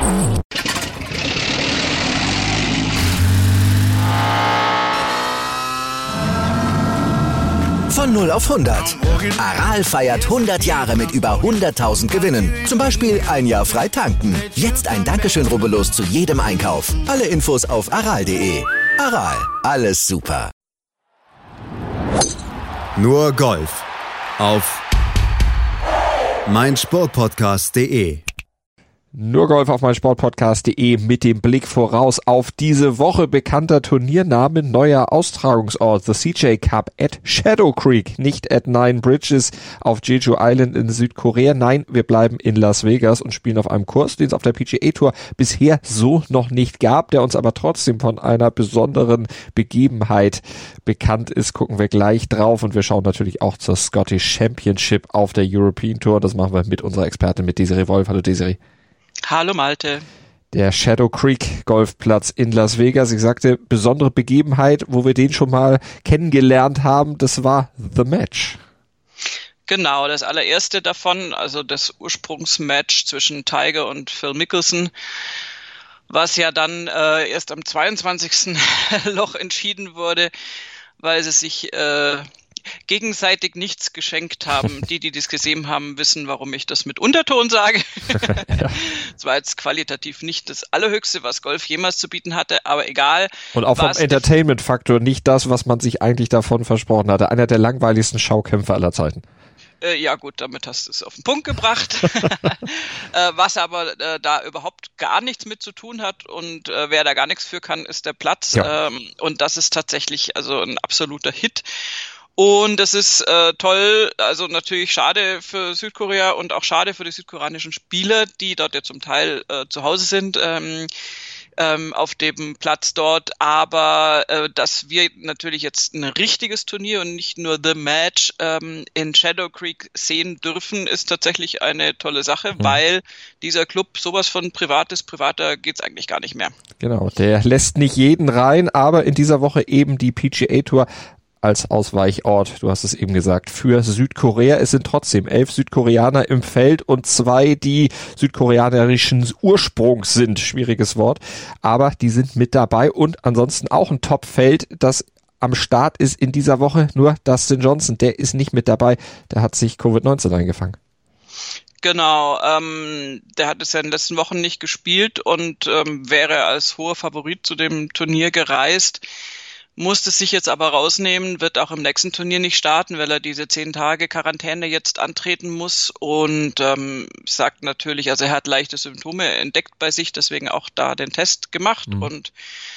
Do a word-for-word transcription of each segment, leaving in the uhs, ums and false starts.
Von null auf hundert. Aral feiert hundert Jahre mit über hunderttausend Gewinnen. Zum Beispiel ein Jahr frei tanken. Jetzt ein Dankeschön, rubbellos zu jedem Einkauf. Alle Infos auf aral punkt de. Aral, alles super. Nur Golf auf meinsportpodcast punkt de. Nur Golf auf meinsportpodcast punkt de mit dem Blick voraus auf diese Woche. Bekannter Turniername, neuer Austragungsort. The C J Cup at Shadow Creek. Nicht at Nine Bridges auf Jeju Island in Südkorea. Nein, wir bleiben in Las Vegas und spielen auf einem Kurs, den es auf der P G A Tour bisher so noch nicht gab, der uns aber trotzdem von einer besonderen Begebenheit bekannt ist. Gucken wir gleich drauf und wir schauen natürlich auch zur Scottish Championship auf der European Tour. Das machen wir mit unserer Expertin, mit Desiree Wolf. Hallo Desiree. Hallo Malte. Der Shadow Creek Golfplatz in Las Vegas. Ich sagte, besondere Begebenheit, wo wir den schon mal kennengelernt haben, das war The Match. Genau, das allererste davon, also das Ursprungsmatch zwischen Tiger und Phil Mickelson, was ja dann äh, erst am zweiundzwanzigsten Loch entschieden wurde, weil sie sich äh, gegenseitig nichts geschenkt haben. Die, die das gesehen haben, wissen, warum ich das mit Unterton sage. Ja. Es war jetzt qualitativ nicht das Allerhöchste, was Golf jemals zu bieten hatte, aber egal. Und auch vom Entertainment-Faktor nicht das, was man sich eigentlich davon versprochen hatte. Einer der langweiligsten Schaukämpfe aller Zeiten. Äh, ja gut, damit hast du es auf den Punkt gebracht. äh, was aber äh, da überhaupt gar nichts mit zu tun hat und äh, wer da gar nichts für kann, ist der Platz. Ja. Ähm, und das ist tatsächlich also ein absoluter Hit. Und das ist äh, toll, also natürlich schade für Südkorea und auch schade für die südkoreanischen Spieler, die dort ja zum Teil äh, zu Hause sind, ähm, ähm, auf dem Platz dort. Aber äh, dass wir natürlich jetzt ein richtiges Turnier und nicht nur The Match ähm, in Shadow Creek sehen dürfen, ist tatsächlich eine tolle Sache, mhm. weil dieser Club sowas von privat ist. Privater geht's eigentlich gar nicht mehr. Genau, der lässt nicht jeden rein, aber in dieser Woche eben die P G A Tour als Ausweichort, du hast es eben gesagt, für Südkorea. Es sind trotzdem elf Südkoreaner im Feld und zwei, die südkoreanischen Ursprungs sind. Schwieriges Wort, aber die sind mit dabei und ansonsten auch ein Top-Feld, das am Start ist in dieser Woche. Nur Dustin Johnson, der ist nicht mit dabei. Der hat sich Covid neunzehn eingefangen. Genau, ähm, der hat es ja in den letzten Wochen nicht gespielt und ähm, wäre als hoher Favorit zu dem Turnier gereist. Musste sich jetzt aber rausnehmen, wird auch im nächsten Turnier nicht starten, weil er diese zehn Tage Quarantäne jetzt antreten muss und ähm, sagt natürlich, also er hat leichte Symptome entdeckt bei sich, deswegen auch da den Test gemacht mhm. und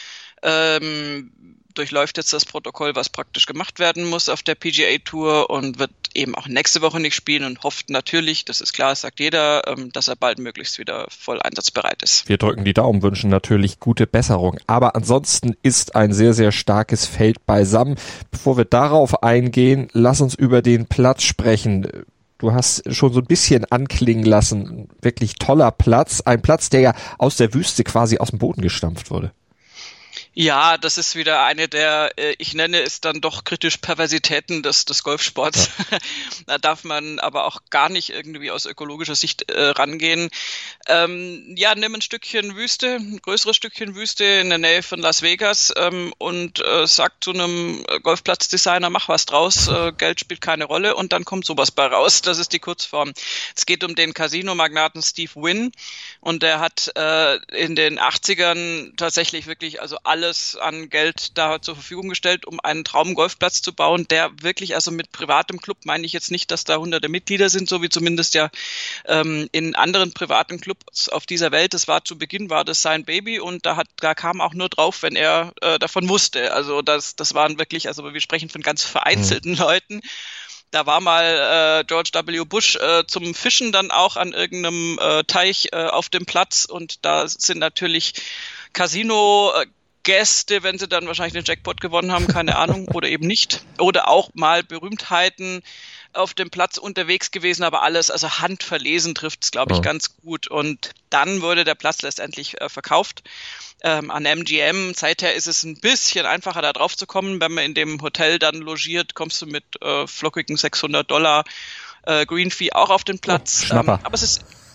ähm, durchläuft jetzt das Protokoll, was praktisch gemacht werden muss auf der P G A Tour und wird eben auch nächste Woche nicht spielen und hofft natürlich, das ist klar, das sagt jeder, dass er bald möglichst wieder voll einsatzbereit ist. Wir drücken die Daumen, wünschen natürlich gute Besserung. Aber ansonsten ist ein sehr, sehr starkes Feld beisammen. Bevor wir darauf eingehen, lass uns über den Platz sprechen. Du hast schon so ein bisschen anklingen lassen, wirklich toller Platz. Ein Platz, der ja aus der Wüste quasi aus dem Boden gestampft wurde. Ja, das ist wieder eine der, ich nenne es dann doch kritisch Perversitäten des, des Golfsports. Ja. Da darf man aber auch gar nicht irgendwie aus ökologischer Sicht äh, rangehen. Ähm, ja, nimm ein Stückchen Wüste, ein größeres Stückchen Wüste in der Nähe von Las Vegas ähm, und äh, sag zu einem Golfplatzdesigner, mach was draus, äh, Geld spielt keine Rolle und dann kommt sowas bei raus. Das ist die Kurzform. Es geht um den Casino-Magnaten Steve Wynn und der hat äh, in den achtzigern tatsächlich wirklich also alles an Geld da zur Verfügung gestellt, um einen Traumgolfplatz zu bauen, der wirklich, also mit privatem Club meine ich jetzt nicht, dass da hunderte Mitglieder sind, so wie zumindest ja ähm, in anderen privaten Clubs auf dieser Welt. Das war zu Beginn, war das sein Baby und da hat, da kam auch nur drauf, wenn er äh, davon wusste. Also das, das waren wirklich, also wir sprechen von ganz vereinzelten mhm. Leuten. Da war mal äh, George W. Bush äh, zum Fischen dann auch an irgendeinem äh, Teich äh, auf dem Platz und da sind natürlich Casino äh, Gäste, wenn sie dann wahrscheinlich den Jackpot gewonnen haben, keine Ahnung, oder eben nicht. Oder auch mal Berühmtheiten auf dem Platz unterwegs gewesen, aber alles, also handverlesen trifft es, glaube ich, oh. ganz gut. Und dann wurde der Platz letztendlich äh, verkauft ähm, an M G M. Seither ist es ein bisschen einfacher, da drauf zu kommen. Wenn man in dem Hotel dann logiert, kommst du mit äh, flockigen sechshundert Dollar äh, Green Fee auch auf den Platz. Oh, Schnapper. Ähm, aber es ist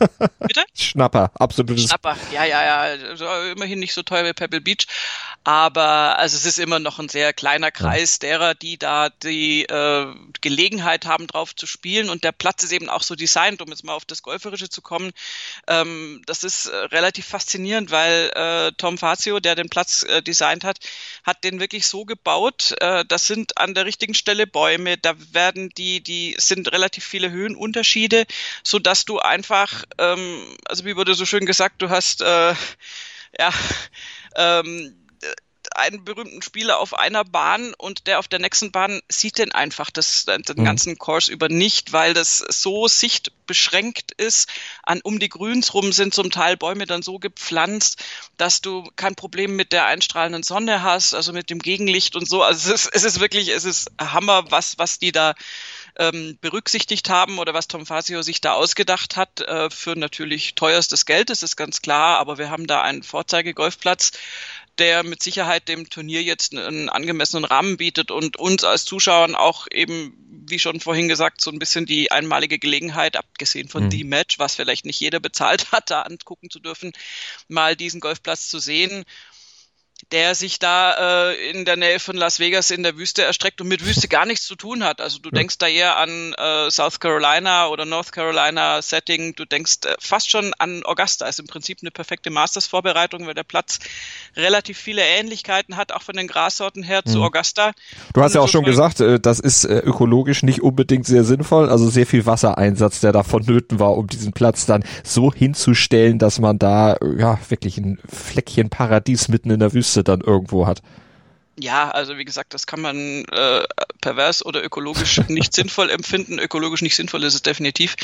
Bitte? Schnapper, absolutes. Schnapper, ja, ja, ja. Also immerhin nicht so teuer wie Pebble Beach. Aber also es ist immer noch ein sehr kleiner Kreis ja. derer, die da die äh, Gelegenheit haben, drauf zu spielen. Und der Platz ist eben auch so designt, um jetzt mal auf das Golferische zu kommen. Ähm, das ist äh, relativ faszinierend, weil äh, Tom Fazio, der den Platz äh, designt hat, hat den wirklich so gebaut. Äh, das sind an der richtigen Stelle Bäume. Da werden die, die sind relativ viele Höhenunterschiede, so dass du einfach, ähm, also wie wurde so schön gesagt, du hast äh, ja ähm, einen berühmten Spieler auf einer Bahn und der auf der nächsten Bahn sieht den einfach das, den mhm. ganzen Course über nicht, weil das so sichtbeschränkt ist. An um die Grüns rum sind zum Teil Bäume dann so gepflanzt, dass du kein Problem mit der einstrahlenden Sonne hast, also mit dem Gegenlicht und so. Also es ist, es ist wirklich, es ist Hammer, was, was die da ähm, berücksichtigt haben oder was Tom Fazio sich da ausgedacht hat, äh, für natürlich teuerstes Geld, das ist ganz klar, aber wir haben da einen Vorzeigegolfplatz, der mit Sicherheit dem Turnier jetzt einen angemessenen Rahmen bietet und uns als Zuschauern auch eben, wie schon vorhin gesagt, so ein bisschen die einmalige Gelegenheit, abgesehen von mhm. The Match, was vielleicht nicht jeder bezahlt hat, da angucken zu dürfen, mal diesen Golfplatz zu sehen, der sich da äh, in der Nähe von Las Vegas in der Wüste erstreckt und mit Wüste gar nichts zu tun hat. Also du ja. denkst da eher an äh, South Carolina oder North Carolina Setting, du denkst äh, fast schon an Augusta. Ist im Prinzip eine perfekte Masters-Vorbereitung, weil der Platz relativ viele Ähnlichkeiten hat, auch von den Grassorten her mhm. zu Augusta. Du hast und ja auch schon gesagt, äh, das ist äh, ökologisch nicht unbedingt sehr sinnvoll, also sehr viel Wassereinsatz, der da vonnöten war, um diesen Platz dann so hinzustellen, dass man da äh, ja wirklich ein Fleckchen Paradies mitten in der Wüste dann irgendwo hat. Ja, also wie gesagt, das kann man äh, pervers oder ökologisch nicht sinnvoll empfinden. Ökologisch nicht sinnvoll ist es definitiv.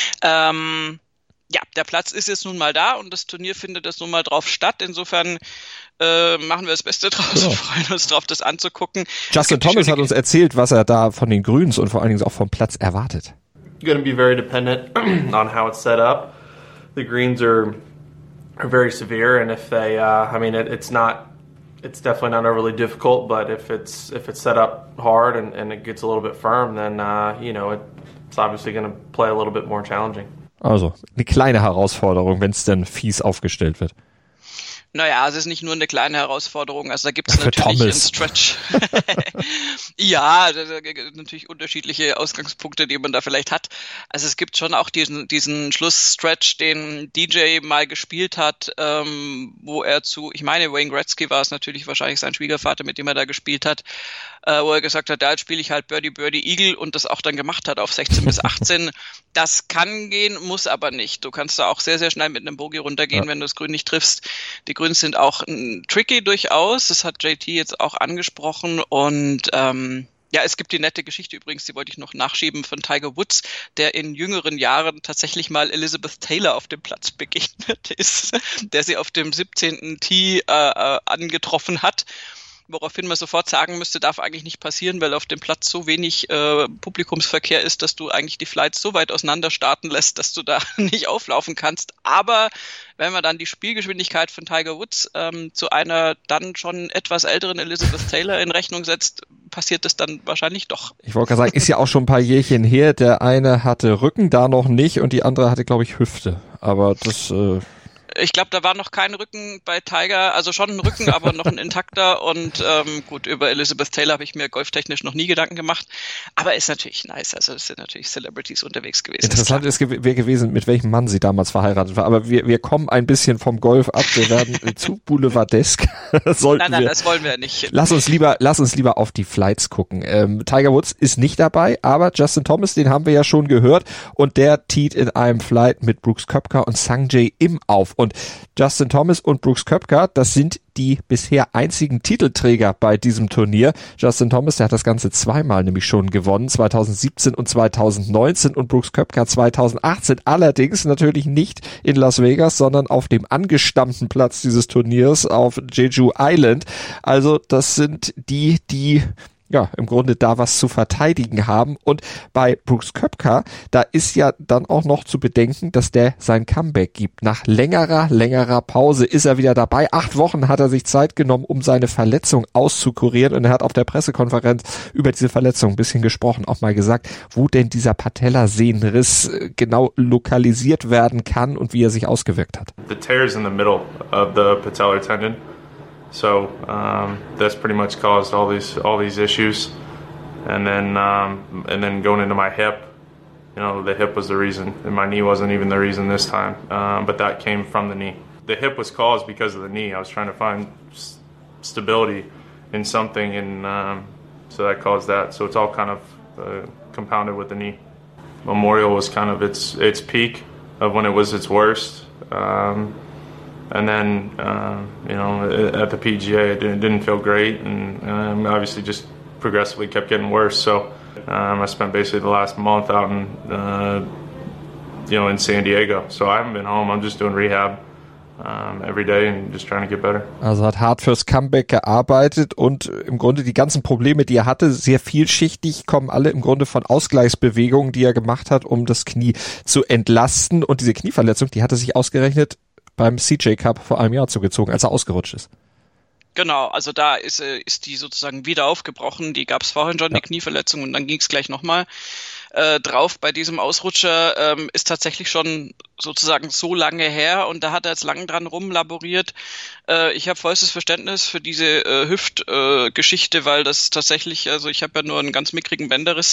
Ähm, ja, der Platz ist jetzt nun mal da und das Turnier findet jetzt nun mal drauf statt. Insofern äh, machen wir das Beste draus ja. und freuen uns drauf, das anzugucken. Justin Thomas hat uns erzählt, was er da von den Grüns und vor allen Dingen auch vom Platz erwartet. Going to be very dependent on how it's set up. The greens are are very severe, and if they, uh, I mean, it, it's not. It's definitely not overly difficult, but if it's if it's set up hard and, and it gets a little bit firm, then uh, you know it, it's obviously going to play a little bit more challenging. Also eine kleine Herausforderung, wenn es denn fies aufgestellt wird. Naja, es ist nicht nur eine kleine Herausforderung, also da gibt es natürlich einen Stretch. Ja, natürlich unterschiedliche Ausgangspunkte, die man da vielleicht hat. Also es gibt schon auch diesen diesen Schlussstretch, den D J mal gespielt hat, ähm, wo er zu, ich meine Wayne Gretzky war es natürlich wahrscheinlich sein Schwiegervater, mit dem er da gespielt hat, äh, wo er gesagt hat, da jetzt spiele ich halt Birdie, Birdie, Eagle und das auch dann gemacht hat auf sechzehn bis achtzehn. Das kann gehen, muss aber nicht. Du kannst da auch sehr, sehr schnell mit einem Bogey runtergehen, ja. wenn du das Grün nicht triffst. Die Grüns sind auch m, tricky durchaus, das hat J T jetzt auch angesprochen und ähm, ja, es gibt die nette Geschichte übrigens, die wollte ich noch nachschieben, von Tiger Woods, der in jüngeren Jahren tatsächlich mal Elizabeth Taylor auf dem Platz begegnet ist, der sie auf dem siebzehnten Tee äh, angetroffen hat. Woraufhin man sofort sagen müsste, darf eigentlich nicht passieren, weil auf dem Platz so wenig äh, Publikumsverkehr ist, dass du eigentlich die Flights so weit auseinander starten lässt, dass du da nicht auflaufen kannst. Aber wenn man dann die Spielgeschwindigkeit von Tiger Woods ähm, zu einer dann schon etwas älteren Elizabeth Taylor in Rechnung setzt, passiert das dann wahrscheinlich doch. Ich wollte gerade sagen, ist ja auch schon ein paar Jährchen her. Der eine hatte Rücken, da noch nicht und die andere hatte, glaube ich, Hüfte. Aber das... Äh Ich glaube, da war noch kein Rücken bei Tiger, also schon ein Rücken, aber noch ein intakter und ähm, gut, über Elizabeth Taylor habe ich mir golftechnisch noch nie Gedanken gemacht, aber ist natürlich nice, also es sind natürlich Celebrities unterwegs gewesen. Interessant ist wäre gewesen, mit welchem Mann sie damals verheiratet war, aber wir wir kommen ein bisschen vom Golf ab, wir werden zu boulevardesk. Sollten nein, nein, wir. Das wollen wir nicht. Lass uns lieber, lass uns lieber auf die Flights gucken. Ähm, Tiger Woods ist nicht dabei, aber Justin Thomas, den haben wir ja schon gehört und der teet in einem Flight mit Brooks Koepka und Sungjae Im auf und Justin Thomas und Brooks Koepka, das sind die bisher einzigen Titelträger bei diesem Turnier. Justin Thomas, der hat das Ganze zweimal nämlich schon gewonnen, zwanzig siebzehn und zwanzig neunzehn und Brooks Koepka zwanzig achtzehn, allerdings natürlich nicht in Las Vegas, sondern auf dem angestammten Platz dieses Turniers auf Jeju Island. Also das sind die, die ja, im Grunde da was zu verteidigen haben. Und bei Brooks Koepka, da ist ja dann auch noch zu bedenken, dass der sein Comeback gibt. Nach längerer, längerer Pause ist er wieder dabei. Acht Wochen hat er sich Zeit genommen, um seine Verletzung auszukurieren. Und er hat auf der Pressekonferenz über diese Verletzung ein bisschen gesprochen, auch mal gesagt, wo denn dieser Patellasehnenriss genau lokalisiert werden kann und wie er sich ausgewirkt hat. The tear's in the middle of the patellar tendon. So um, that's pretty much caused all these all these issues, and then um, and then going into my hip, you know, the hip was the reason, and my knee wasn't even the reason this time. Um, but that came from the knee. The hip was caused because of the knee. I was trying to find s- stability in something, and um, so that caused that. So it's all kind of uh, compounded with the knee. Memorial was kind of its its peak of when it was its worst. Um, And then, uh, you know, at the P G A, it didn't, didn't feel great, and um, obviously just progressively kept getting worse. So um, I spent basically the last month out in, uh, you know, in San Diego. So I haven't been home. I'm just doing rehab um, every day and just trying to get better. Also hat hart fürs Comeback gearbeitet und im Grunde die ganzen Probleme, die er hatte, sehr vielschichtig, kommen alle im Grunde von Ausgleichsbewegungen, die er gemacht hat, um das Knie zu entlasten. Und diese Knieverletzung, die hatte sich ausgerechnet beim C J Cup vor einem Jahr zugezogen, als er ausgerutscht ist. Genau, also da ist, ist die sozusagen wieder aufgebrochen. Die gab es vorhin schon, ja. Die Knieverletzung, und dann ging es gleich nochmal äh, drauf. Bei diesem Ausrutscher ähm, ist tatsächlich schon sozusagen so lange her, und da hat er jetzt lang dran rumlaboriert. Äh, ich habe vollstes Verständnis für diese äh, Hüftgeschichte, äh, weil das tatsächlich, also ich habe ja nur einen ganz mickrigen Bänderriss,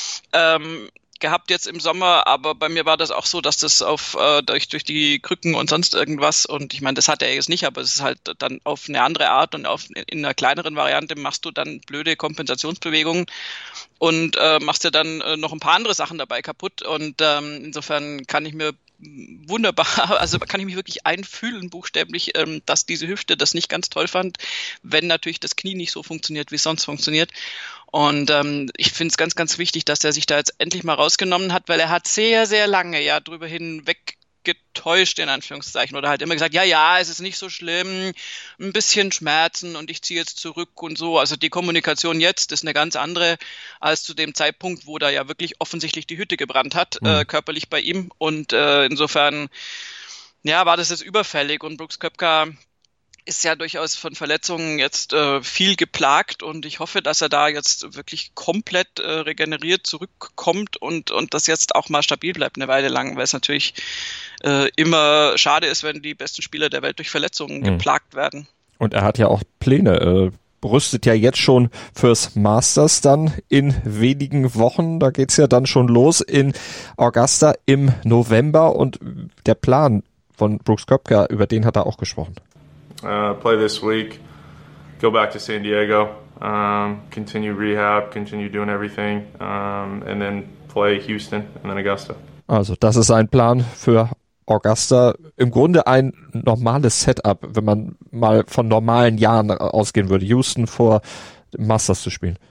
ähm, gehabt jetzt im Sommer, aber bei mir war das auch so, dass das auf äh, durch durch die Krücken und sonst irgendwas, und ich meine, das hat er jetzt nicht, aber es ist halt dann auf eine andere Art und auf in einer kleineren Variante machst du dann blöde Kompensationsbewegungen und äh, machst dir dann äh, noch ein paar andere Sachen dabei kaputt, und ähm, insofern kann ich mir wunderbar, also kann ich mich wirklich einfühlen, buchstäblich, ähm, dass diese Hüfte das nicht ganz toll fand, wenn natürlich das Knie nicht so funktioniert, wie es sonst funktioniert. Und ähm, ich finde es ganz, ganz wichtig, dass er sich da jetzt endlich mal rausgenommen hat, weil er hat sehr, sehr lange ja drüber hinweg getäuscht, in Anführungszeichen, oder halt immer gesagt, ja, ja, es ist nicht so schlimm, ein bisschen Schmerzen und ich ziehe jetzt zurück und so. Also die Kommunikation jetzt ist eine ganz andere als zu dem Zeitpunkt, wo da ja wirklich offensichtlich die Hütte gebrannt hat, mhm. äh, körperlich bei ihm, und äh, insofern, ja, war das jetzt überfällig, und Brooks Koepka ist ja durchaus von Verletzungen jetzt äh, viel geplagt, und ich hoffe, dass er da jetzt wirklich komplett äh, regeneriert zurückkommt und und das jetzt auch mal stabil bleibt eine Weile lang, weil es natürlich äh, immer schade ist, wenn die besten Spieler der Welt durch Verletzungen mhm. geplagt werden. Und er hat ja auch Pläne, äh, rüstet ja jetzt schon fürs Masters dann in wenigen Wochen, da geht's ja dann schon los in Augusta im November, und der Plan von Brooks Koepka, über den hat er auch gesprochen. Uh, play this week, go back to San Diego, um, continue rehab, continue doing everything, um, and then play Houston and then Augusta. Also das ist ein Plan für Augusta. Im Grunde ein normales Setup, wenn man mal von normalen Jahren ausgehen würde, Houston vor Masters zu spielen.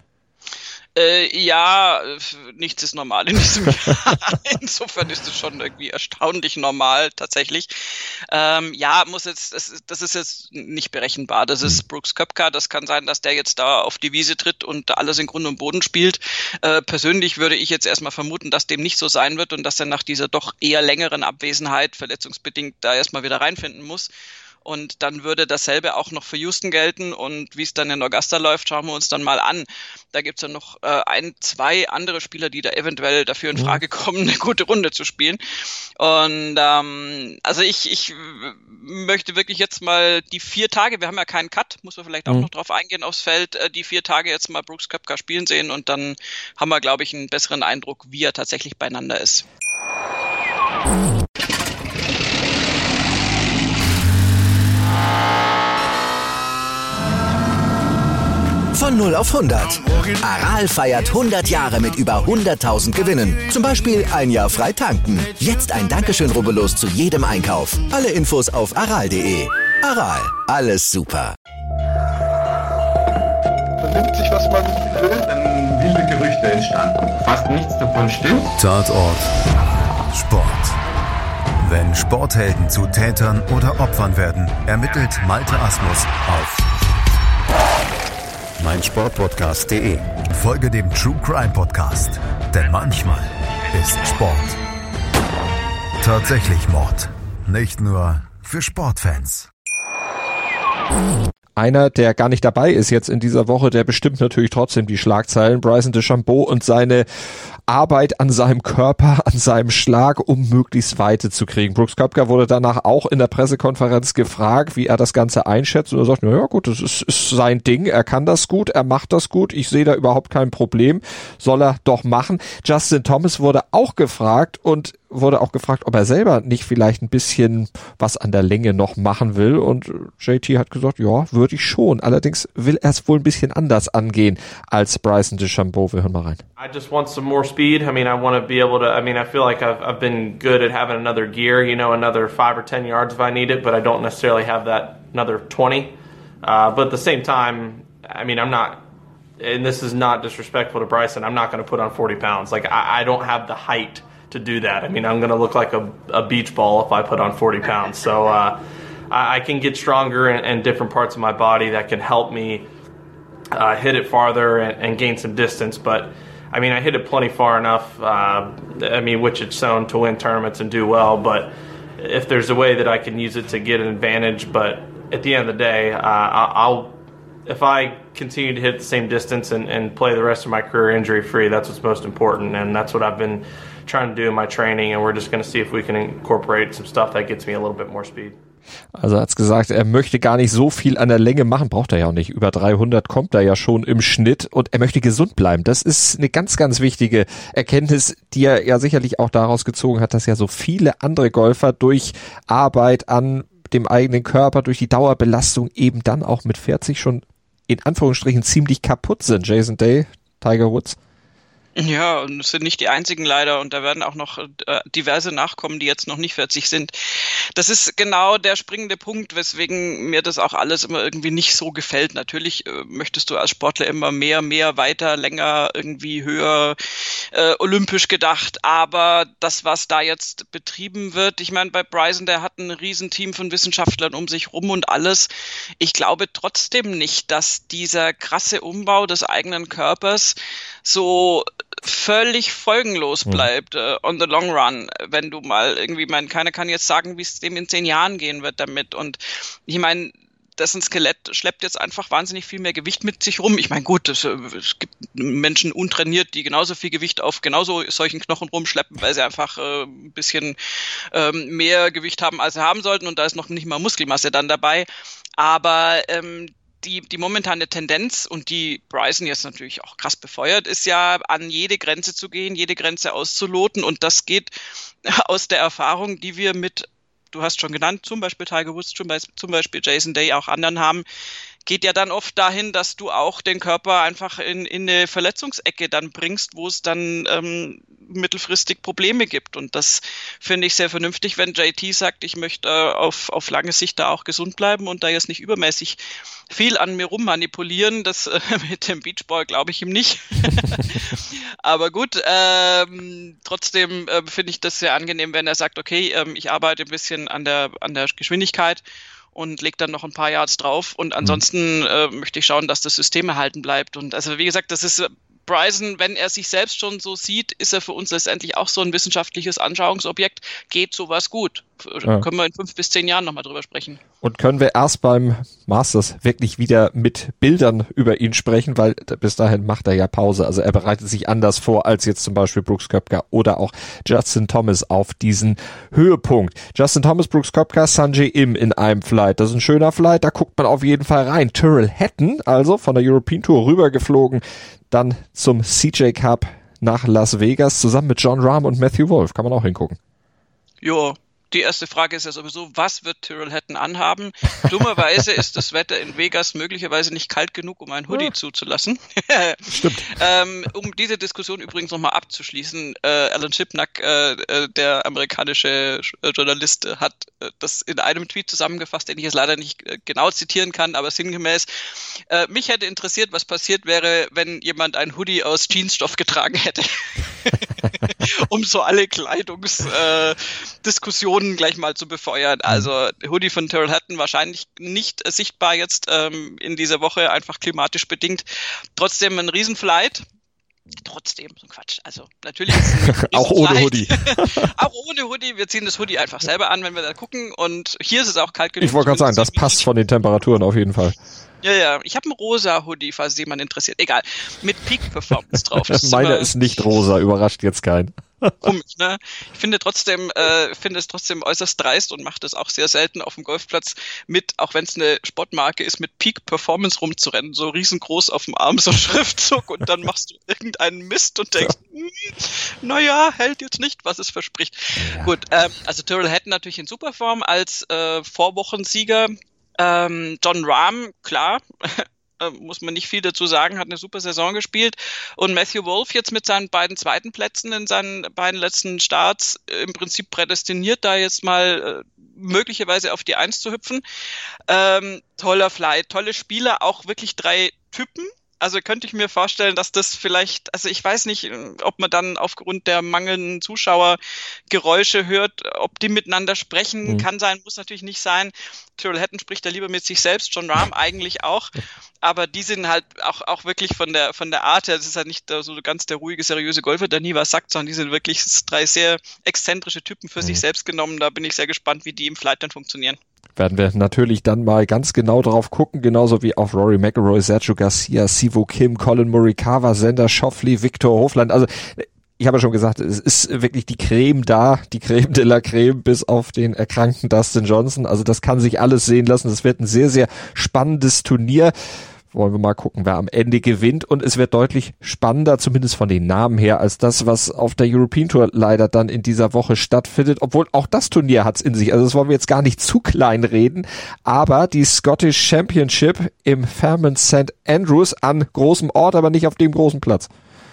Äh, ja, nichts ist normal in diesem Jahr. Insofern ist es schon irgendwie erstaunlich normal, tatsächlich. Ähm, ja, muss jetzt, das, das ist jetzt nicht berechenbar. Das ist Brooks Koepka. Das kann sein, dass der jetzt da auf die Wiese tritt und alles in Grund und Boden spielt. Äh, persönlich würde ich jetzt erstmal vermuten, dass dem nicht so sein wird und dass er nach dieser doch eher längeren Abwesenheit, verletzungsbedingt, da erstmal wieder reinfinden muss. Und dann würde dasselbe auch noch für Houston gelten, und wie es dann in Augusta läuft, schauen wir uns dann mal an. Da gibt's ja noch äh, ein, zwei andere Spieler, die da eventuell dafür in Frage kommen, eine gute Runde zu spielen. Und ähm, also ich, ich möchte wirklich jetzt mal die vier Tage, wir haben ja keinen Cut, muss man vielleicht auch mhm. noch drauf eingehen aufs Feld, äh, die vier Tage jetzt mal Brooks Koepka spielen sehen, und dann haben wir, glaube ich, einen besseren Eindruck, wie er tatsächlich beieinander ist. Von null auf hundert. Aral feiert hundert Jahre mit über hunderttausend Gewinnen. Zum Beispiel ein Jahr frei tanken. Jetzt ein Dankeschön, rubbellos zu jedem Einkauf. Alle Infos auf aral punkt de. Aral, alles super. Man nimmt sich, was man will. Dann wilde Gerüchte entstanden. Fast nichts davon stimmt. Tatort Sport. Wenn Sporthelden zu Tätern oder Opfern werden, ermittelt Malte Asmus auf meinsportpodcast punkt de. Folge dem True Crime Podcast, denn manchmal ist Sport tatsächlich Mord. Nicht nur für Sportfans. Einer, der gar nicht dabei ist jetzt in dieser Woche, der bestimmt natürlich trotzdem die Schlagzeilen. Bryson DeChambeau und seine Arbeit an seinem Körper, an seinem Schlag, um möglichst Weite zu kriegen. Brooks Koepka wurde danach auch in der Pressekonferenz gefragt, wie er das Ganze einschätzt. Und er sagt, na ja gut, das ist, ist sein Ding. Er kann das gut, er macht das gut. Ich sehe da überhaupt kein Problem. Soll er doch machen. Justin Thomas wurde auch gefragt und wurde auch gefragt, ob er selber nicht vielleicht ein bisschen was an der Länge noch machen will. Und J T hat gesagt, ja, würde ich schon. Allerdings will er es wohl ein bisschen anders angehen als Bryson DeChambeau. Wir hören mal rein. I just want some more speed. I mean, I want to be able to, I mean, I feel like I've, I've been good at having another gear, you know, another five or ten yards if I need it, but I don't necessarily have that another twenty. Uh, but at the same time, I mean, I'm not, and this is not disrespectful to Bryson, I'm not going to put on forty pounds. Like, I, I don't have the height to do that. I mean, I'm going to look like a, a beach ball if I put on forty pounds. So uh, I, I can get stronger in, in different parts of my body that can help me uh, hit it farther and, and gain some distance. But I mean, I hit it plenty far enough. Uh, I mean, which it's shown to win tournaments and do well. But if there's a way that I can use it to get an advantage, but at the end of the day, uh, I'll if I continue to hit the same distance and, and play the rest of my career injury free, that's what's most important, and that's what I've been trying to do in my training, and we're just going to see if we can incorporate some stuff that gets me a little bit more speed. Also er hat gesagt, er möchte gar nicht so viel an der Länge machen, braucht er ja auch nicht. Über dreihundert kommt er ja schon im Schnitt und er möchte gesund bleiben. Das ist eine ganz, ganz wichtige Erkenntnis, die er ja sicherlich auch daraus gezogen hat, dass ja so viele andere Golfer durch Arbeit an dem eigenen Körper, durch die Dauerbelastung eben dann auch mit vierzig schon in Anführungsstrichen ziemlich kaputt sind. Jason Day, Tiger Woods. Ja, und es sind nicht die einzigen leider und da werden auch noch äh, diverse nachkommen, die jetzt noch nicht vierzig sind. Das ist genau der springende Punkt, weswegen mir das auch alles immer irgendwie nicht so gefällt. Natürlich äh, möchtest du als Sportler immer mehr, mehr, weiter, länger, irgendwie höher, äh, olympisch gedacht, aber das, was da jetzt betrieben wird, ich meine, bei Bryson, der hat ein Riesenteam von Wissenschaftlern um sich rum und alles. Ich glaube trotzdem nicht, dass dieser krasse Umbau des eigenen Körpers so völlig folgenlos bleibt uh, on the long run, wenn du mal irgendwie, mein, keiner kann jetzt sagen, wie es dem in zehn Jahren gehen wird damit und ich meine, dessen Skelett schleppt jetzt einfach wahnsinnig viel mehr Gewicht mit sich rum. Ich meine, gut, es, es gibt Menschen untrainiert, die genauso viel Gewicht auf genauso solchen Knochen rumschleppen, weil sie einfach äh, ein bisschen ähm, mehr Gewicht haben, als sie haben sollten und da ist noch nicht mal Muskelmasse dann dabei, aber ähm, Die, die momentane Tendenz und die Bryson jetzt natürlich auch krass befeuert, ist ja an jede Grenze zu gehen, jede Grenze auszuloten und das geht aus der Erfahrung, die wir mit, du hast schon genannt, zum Beispiel Tiger Woods, zum Beispiel Jason Day, auch anderen haben, geht ja dann oft dahin, dass du auch den Körper einfach in, in eine Verletzungsecke dann bringst, wo es dann ähm, mittelfristig Probleme gibt. Und das finde ich sehr vernünftig, wenn J T sagt, ich möchte äh, auf, auf lange Sicht da auch gesund bleiben und da jetzt nicht übermäßig viel an mir rummanipulieren. Das äh, mit dem Beachball glaube ich ihm nicht. Aber gut, ähm, trotzdem äh, finde ich das sehr angenehm, wenn er sagt, okay, ähm, ich arbeite ein bisschen an der, an der Geschwindigkeit und legt dann noch ein paar Yards drauf und ansonsten äh, möchte ich schauen, dass das System erhalten bleibt und also wie gesagt, das ist Bryson, wenn er sich selbst schon so sieht, ist er für uns letztendlich auch so ein wissenschaftliches Anschauungsobjekt. Geht sowas gut? Ja. Können wir in fünf bis zehn Jahren nochmal drüber sprechen. Und können wir erst beim Masters wirklich wieder mit Bildern über ihn sprechen, weil bis dahin macht er ja Pause. Also er bereitet sich anders vor als jetzt zum Beispiel Brooks Koepka oder auch Justin Thomas auf diesen Höhepunkt. Justin Thomas, Brooks Koepka, Sungjae Im in einem Flight. Das ist ein schöner Flight, da guckt man auf jeden Fall rein. Tyrrell Hatton, also von der European Tour rübergeflogen, dann zum C J Cup nach Las Vegas zusammen mit Jon Rahm und Matthew Wolff. Kann man auch hingucken. Jo. Die erste Frage ist ja sowieso, was wird Tyrrell Hatton anhaben? Dummerweise ist das Wetter in Vegas möglicherweise nicht kalt genug, um einen Hoodie ja. zuzulassen. Stimmt. ähm, um diese Diskussion übrigens nochmal abzuschließen, äh, Alan Shipnuck, äh, der amerikanische Journalist, hat äh, das in einem Tweet zusammengefasst, den ich jetzt leider nicht äh, genau zitieren kann, aber sinngemäß. Äh, mich hätte interessiert, was passiert wäre, wenn jemand einen Hoodie aus Jeansstoff getragen hätte. um so alle Kleidungsdiskussionen äh, gleich mal zu befeuern. Also Hoodie von Tyrrell Hatton wahrscheinlich nicht äh, sichtbar jetzt ähm, in dieser Woche, einfach klimatisch bedingt. Trotzdem ein Riesenflight. Trotzdem, so ein Quatsch. Also natürlich ist es ein auch ohne Hoodie. Auch ohne Hoodie. Wir ziehen das Hoodie einfach selber an, wenn wir da gucken. Und hier ist es auch kalt genug. Ich wollte gerade sagen, das passt von den Temperaturen auf jeden Fall. Ja, ja. Ich habe einen rosa Hoodie, falls jemand interessiert. Egal. Mit Peak Performance drauf. Meiner ist nicht rosa, überrascht jetzt keinen. Komisch, ne? Ich finde trotzdem, äh, finde es trotzdem äußerst dreist und mache das auch sehr selten auf dem Golfplatz mit, auch wenn es eine Sportmarke ist, mit Peak Performance rumzurennen, so riesengroß auf dem Arm, so Schriftzug und dann machst du irgendeinen Mist und denkst, ja. hm, naja, hält jetzt nicht, was es verspricht. Ja. Gut, ähm, also Tyrrell Hatton natürlich in Superform als äh, Vorwochensieger. Ähm, Jon Rahm, klar, muss man nicht viel dazu sagen, hat eine super Saison gespielt. Und Matthew Wolff jetzt mit seinen beiden zweiten Plätzen in seinen beiden letzten Starts im Prinzip prädestiniert, da jetzt mal äh, möglicherweise auf die Eins zu hüpfen. Ähm, toller Flight, tolle Spieler, auch wirklich drei Typen. Also könnte ich mir vorstellen, dass das vielleicht, also ich weiß nicht, ob man dann aufgrund der mangelnden Zuschauergeräusche hört, ob die miteinander sprechen, mhm. kann sein, muss natürlich nicht sein. Tyrrell Hatton spricht da lieber mit sich selbst, Jon Rahm eigentlich auch, aber die sind halt auch auch wirklich von der von der Art her, das ist halt nicht so ganz der ruhige, seriöse Golfer, der nie was sagt, sondern die sind wirklich drei sehr exzentrische Typen für mhm. sich selbst genommen. Da bin ich sehr gespannt, wie die im Flight dann funktionieren. Werden wir natürlich dann mal ganz genau drauf gucken, genauso wie auf Rory McIlroy, Sergio Garcia, Siwoo Kim, Colin Morikawa, Xander Schauffele, Viktor Hovland. Also ich habe ja schon gesagt, es ist wirklich die Creme da, die Creme de la Creme, bis auf den erkrankten Dustin Johnson. Also das kann sich alles sehen lassen. Das wird ein sehr, sehr spannendes Turnier. Wollen wir mal gucken, wer am Ende gewinnt. Und es wird deutlich spannender, zumindest von den Namen her, als das, was auf der European Tour leider dann in dieser Woche stattfindet. Obwohl auch das Turnier hat's in sich. Also das wollen wir jetzt gar nicht zu klein reden. Aber die Scottish Championship im Fairmont Saint Andrews an großem Ort, aber nicht auf dem großen Platz.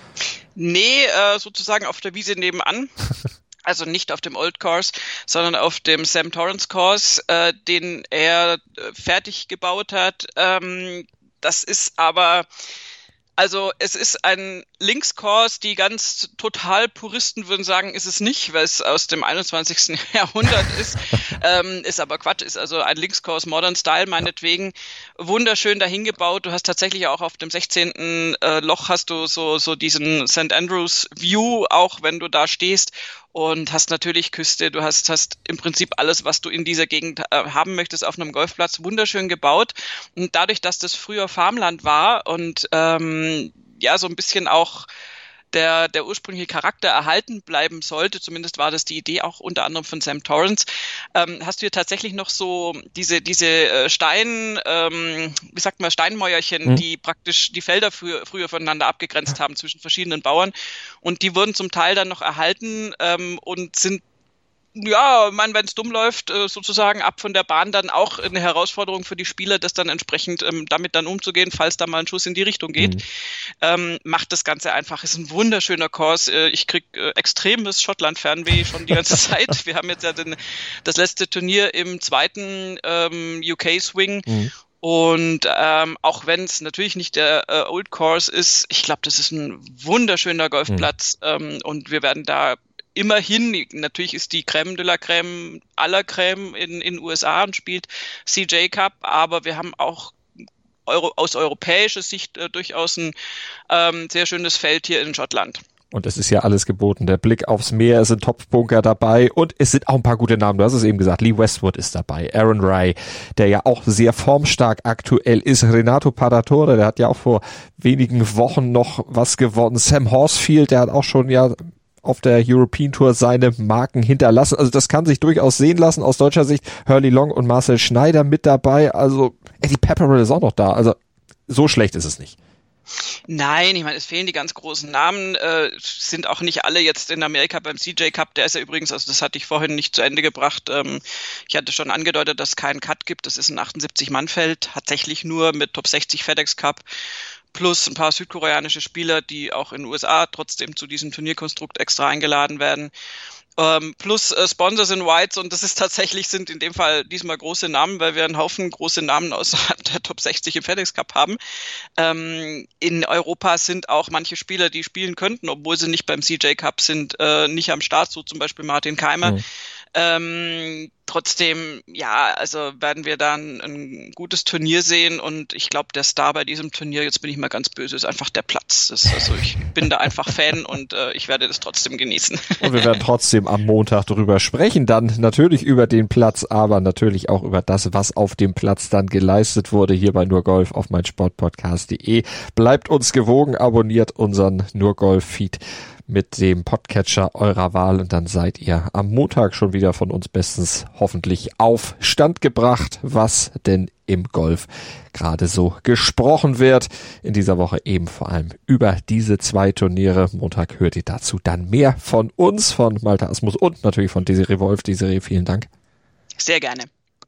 Nee, äh, sozusagen auf der Wiese nebenan. Also nicht auf dem Old Course, sondern auf dem Sam Torrance Course, äh, den er äh, fertig gebaut hat. Ähm, Das ist aber, also es ist ein Linkskurs, die ganz total Puristen würden sagen, ist es nicht, weil es aus dem einundzwanzigsten Jahrhundert ist, ähm, ist aber Quatsch, ist also ein Linkskurs Modern Style meinetwegen, wunderschön dahingebaut. Du hast tatsächlich auch auf dem sechzehnten Äh, Loch hast du so so diesen Saint Andrews View, auch wenn du da stehst. Und hast natürlich Küste, du hast hast im Prinzip alles, was du in dieser Gegend äh, haben möchtest auf einem Golfplatz, wunderschön gebaut. Und dadurch, dass das früher Farmland war und ähm, ja so ein bisschen auch der der ursprüngliche Charakter erhalten bleiben sollte, zumindest war das die Idee auch unter anderem von Sam Torrance, ähm, hast du hier tatsächlich noch so diese diese äh, Stein, ähm, wie sagt man, Steinmäuerchen, mhm. die praktisch die Felder früher, früher voneinander abgegrenzt haben zwischen verschiedenen Bauern, und die wurden zum Teil dann noch erhalten ähm, und sind, ja, man, wenn es dumm läuft, sozusagen ab von der Bahn, dann auch eine Herausforderung für die Spieler, das dann entsprechend ähm, damit dann umzugehen, falls da mal ein Schuss in die Richtung geht. Mhm. Ähm, macht das Ganze einfach. Ist ein wunderschöner Kurs. Äh, ich krieg äh, extremes Schottland-Fernweh schon die ganze Zeit. Wir haben jetzt ja den, das letzte Turnier im zweiten ähm, U K-Swing. Mhm. Und ähm, auch wenn es natürlich nicht der äh, Old Course ist, ich glaube, das ist ein wunderschöner Golfplatz. Mhm. Ähm, und wir werden da immerhin, natürlich ist die Crème de la Crème aller Crème in in U S A und spielt C J Cup, aber wir haben auch Euro, aus europäischer Sicht äh, durchaus ein ähm, sehr schönes Feld hier in Schottland. Und es ist ja alles geboten. Der Blick aufs Meer, es sind Top-Bunker dabei und es sind auch ein paar gute Namen. Du hast es eben gesagt, Lee Westwood ist dabei, Aaron Rai, der ja auch sehr formstark aktuell ist, Renato Paratore, der hat ja auch vor wenigen Wochen noch was gewonnen, Sam Horsfield, der hat auch schon ja auf der European Tour seine Marken hinterlassen. Also das kann sich durchaus sehen lassen. Aus deutscher Sicht Hurley Long und Marcel Schneider mit dabei. Also Eddie Pepperell ist auch noch da. Also so schlecht ist es nicht. Nein, ich meine, es fehlen die ganz großen Namen, äh, sind auch nicht alle jetzt in Amerika beim C J Cup, der ist ja übrigens, also das hatte ich vorhin nicht zu Ende gebracht, ähm, ich hatte schon angedeutet, dass es keinen Cut gibt, das ist ein achtundsiebzig-Mann-Feld, tatsächlich nur mit Top sechzig FedEx Cup, plus ein paar südkoreanische Spieler, die auch in den U S A trotzdem zu diesem Turnierkonstrukt extra eingeladen werden. Ähm, plus äh, Sponsors in Whites und das ist tatsächlich, sind in dem Fall diesmal große Namen, weil wir einen Haufen große Namen außerhalb der Top sechzig im FedEx Cup haben. Ähm, in Europa sind auch manche Spieler, die spielen könnten, obwohl sie nicht beim C J Cup sind, äh, nicht am Start, so zum Beispiel Martin Keimer. Mhm. Ähm, trotzdem, ja, also werden wir dann ein gutes Turnier sehen und ich glaube, der Star bei diesem Turnier, jetzt bin ich mal ganz böse, ist einfach der Platz. Das, also ich bin da einfach Fan und äh, ich werde das trotzdem genießen. Und wir werden trotzdem am Montag darüber sprechen, dann natürlich über den Platz, aber natürlich auch über das, was auf dem Platz dann geleistet wurde, hier bei Nur Golf auf meinsportpodcast punkt de. Bleibt uns gewogen, abonniert unseren Nur Golf Feed mit dem Podcatcher eurer Wahl und dann seid ihr am Montag schon wieder von uns bestens hoffentlich auf Stand gebracht, was denn im Golf gerade so gesprochen wird. In dieser Woche eben vor allem über diese zwei Turniere. Montag hört ihr dazu dann mehr von uns, von Malte Asmus und natürlich von Desiree Wolf. Desiree, vielen Dank. Sehr gerne.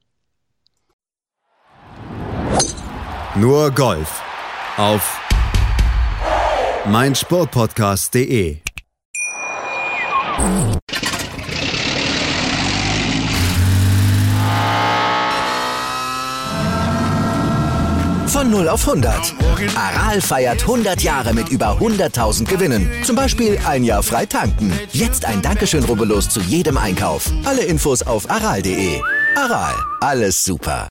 Nur Golf auf meinsportpodcast punkt de. Von null auf hundert. Aral feiert hundert Jahre mit über hunderttausend Gewinnen. Zum Beispiel ein Jahr frei tanken. Jetzt ein Dankeschön, rubbellos zu jedem Einkauf. Alle Infos auf aral punkt de. Aral, alles super.